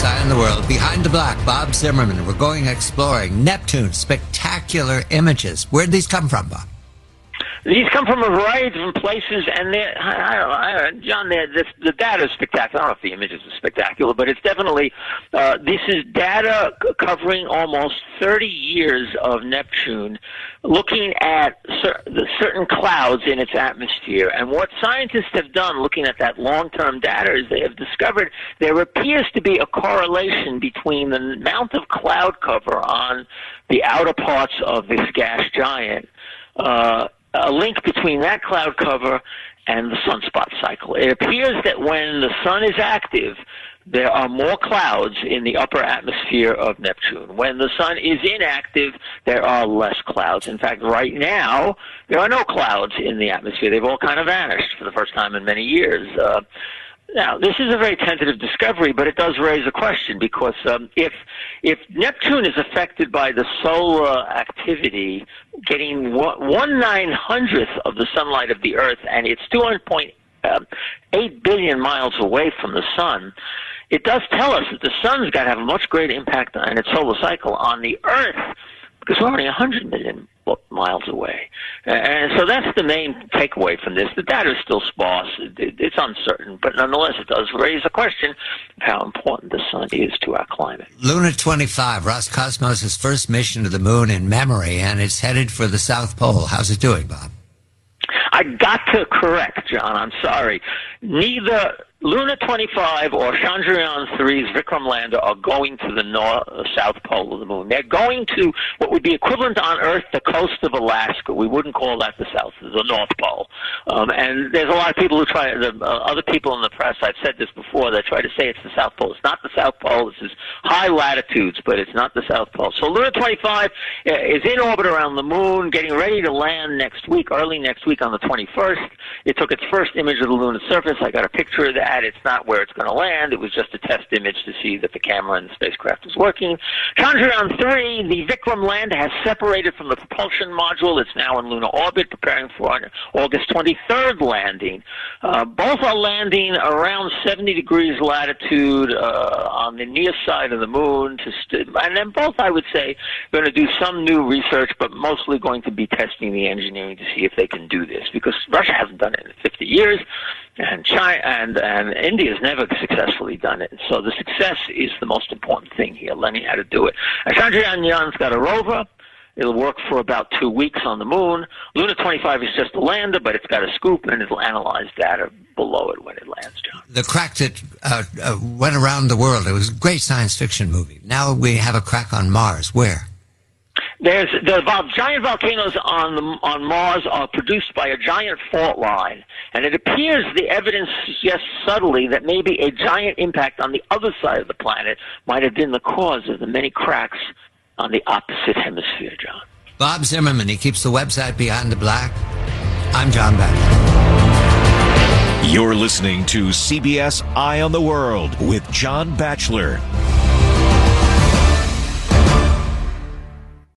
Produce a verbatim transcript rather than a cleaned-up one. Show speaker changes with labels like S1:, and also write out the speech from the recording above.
S1: S Eye on the World. Behind the Black, Bob Zimmerman. We're going exploring Neptune. Spectacular images. Where'd these come from, Bob?
S2: These come from a variety of different places, and they're, I, I, I, John, they're, this, the data is spectacular. I don't know if the images are spectacular, but it's definitely, uh, this is data covering almost thirty years of Neptune, looking at cer- the certain clouds in its atmosphere. And what scientists have done looking at that long-term data is they have discovered there appears to be a correlation between the amount of cloud cover on the outer parts of this gas giant, uh, a link between that cloud cover and the sunspot cycle. It appears that when the sun is active, there are more clouds in the upper atmosphere of Neptune. When the sun is inactive, there are less clouds. In fact, right now, there are no clouds in the atmosphere. They've all kind of vanished for the first time in many years. Uh, Now, this is a very tentative discovery, but it does raise a question because um, if if Neptune is affected by the solar activity, getting one, one nine hundredth of the sunlight of the Earth, and it's two point eight billion miles away from the sun, it does tell us that the sun's got to have a much greater impact on its solar cycle on the Earth, because we're only one hundred million miles away. And so that's the main takeaway from this. The data is still sparse. It's uncertain, but nonetheless it does raise a question of how important the sun is to our climate.
S1: Luna twenty-five, Roscosmos' first mission to the moon in memory, and it's headed for the South Pole. How's it doing, Bob?
S2: I got to correct, John. I'm sorry. Neither Luna twenty-five or Chandrayaan three's Vikram lander are going to the north, uh, south pole of the moon. They're going to what would be equivalent on Earth, the coast of Alaska. We wouldn't call that the south, the North Pole. Um, and there's a lot of people who try, the, uh, other people in the press, I've said this before, they try to say it's the South Pole. It's not the South Pole. This is high latitudes, but it's not the South Pole. So Luna twenty-five uh, is in orbit around the moon, getting ready to land next week, early next week on the twenty-first. It took its first image of the lunar surface. I got a picture of that. It's not where it's going to land. It was just a test image to see that the camera and the spacecraft was working. Chandrayaan three, the Vikram lander, has separated from the propulsion module. It's now in lunar orbit, preparing for an August twenty-third landing. Uh, both are landing around seventy degrees latitude uh, on the near side of the moon. To st- and then both, I would say, going to do some new research, but mostly going to be testing the engineering to see if they can do this, because Russia hasn't done it in fifty years. And China and, and India has never successfully done it. So the success is the most important thing here, learning how to do it. And Chandrayaan-Yaan's got a rover. It'll work for about two weeks on the moon. Luna twenty-five is just a lander, but it's got a scoop, and it'll analyze data below it when it lands, John.
S1: The crack that uh, uh, went around the world, it was a great science fiction movie. Now we have a crack on Mars. Where?
S2: There's the vol- giant volcanoes on the, on Mars are produced by a giant fault line, and it appears the evidence suggests subtly that maybe a giant impact on the other side of the planet might have been the cause of the many cracks on the opposite hemisphere, John.
S1: Bob Zimmerman, he keeps the website Behind the Black. I'm John Batchelor.
S3: You're listening to C B S Eye on the World with John Batchelor.